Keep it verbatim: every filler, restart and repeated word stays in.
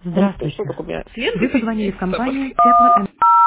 Здравствуйте. Что такое? Вы Клиенты позвонили в пиздец. компанию Тепло М.